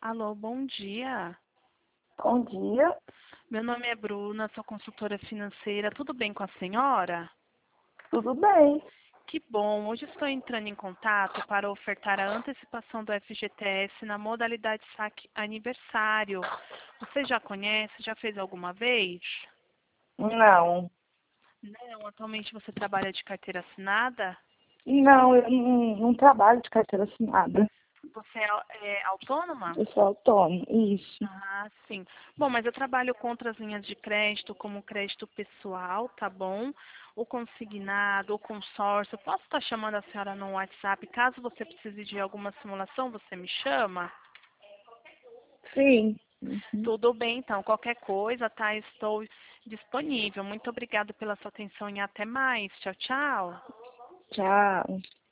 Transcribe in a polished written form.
Alô, bom dia. Bom dia. Meu nome é Bruna, sou consultora financeira. Tudo bem com a senhora? Tudo bem? Que bom. Hoje estou entrando em contato para ofertar a antecipação do FGTS na modalidade saque aniversário. Você já conhece? Já fez alguma vez? Não. Não. Atualmente você trabalha de carteira assinada? Não, eu não trabalho de carteira assinada. Você é autônoma? Eu sou autônoma. Isso. Ah, sim. Bom, mas eu trabalho com outras linhas de crédito, como crédito pessoal, tá bom? O consignado, o consórcio. Posso estar chamando a senhora no WhatsApp? Caso você precise de alguma simulação, você me chama? Sim. Uhum. Tudo bem, então. Qualquer coisa, tá? Estou disponível. Muito obrigada pela sua atenção e até mais. Tchau, tchau. Tchau.